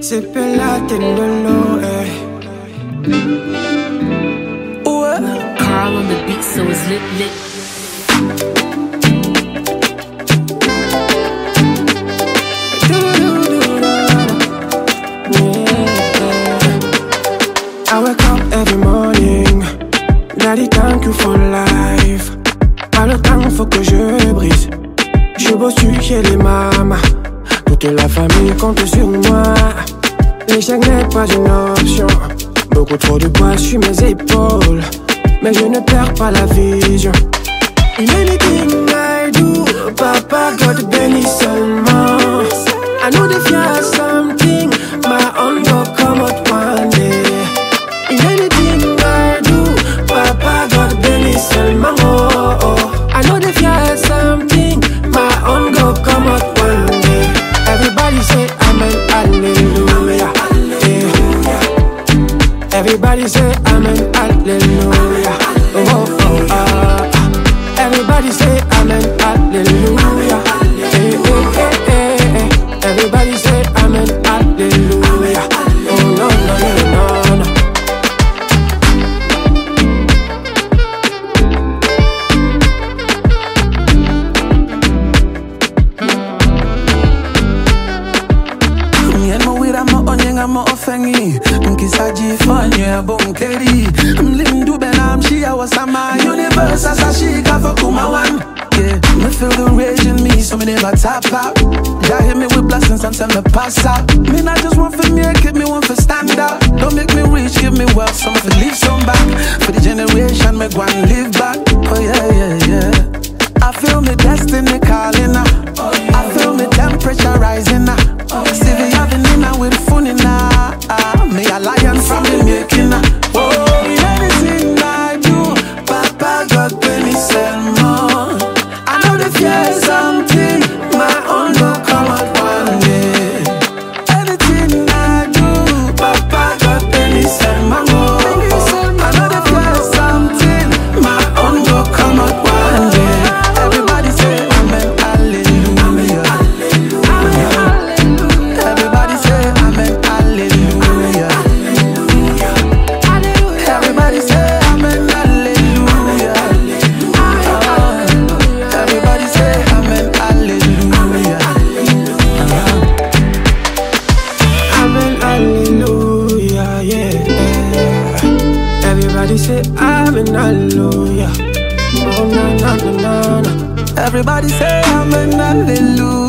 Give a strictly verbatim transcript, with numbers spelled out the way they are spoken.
C'est Pelatendolo, eh. What? Carl on the beat, so it's lit, lit. I wake up every morning. Daddy, thank you for life. Pas le temps, faut que je brise. Je bosse chez les mamas. Toute la famille compte sur moi. L'échec n'est pas une option. Beaucoup trop de poids sur mes épaules. Mais je ne perds pas la vision. In anything I do, Papa God bénit seulement. I know the fear something, my own go come out one day. In anything I do, Papa God bénit seulement. Oh, oh. I know the fear something, my own go come out one day. Everybody say amen, hallelujah. Yeah. Everybody say amen, hallelujah. Oh, oh, oh, ah. Everybody say amen, hallelujah. Hey, hey, hey, hey, hey. Everybody say amen, hallelujah. Oh, no, no, no, no, no. Me and my weed, I'm a onion, I'm a offengy. Mkisaji fanya bonkeri. I'm living to Benam, she I was a my universe as a she got for Kuma one. Yeah, me feel the rage in me, so me never tap out. Jah hit me with blessings and tell me pass out. Me not just want for make it, me want for stand out. Don't make me rich, give me wealth, some for leave some back. For the generation, me go and live back. Oh yeah, yeah, yeah. I feel me destiny calling now. I feel me temperature rising now. See me having in now with fun in now. Me a lion from the making now. Oh, anything I do, Papa God when he sell more. I know the fear is something, my own will come out one day. Anything I do, Papa God when he sell more. I know the fear is something, my own will come out one day. Everybody say amen, hallelujah. Everybody say amen, hallelujah. Everybody say amen, hallelujah. Everybody say amen, hallelujah. Amen, hallelujah, yeah. Everybody say amen, hallelujah. Oh, na, na, na, na, na. Everybody say amen, hallelujah.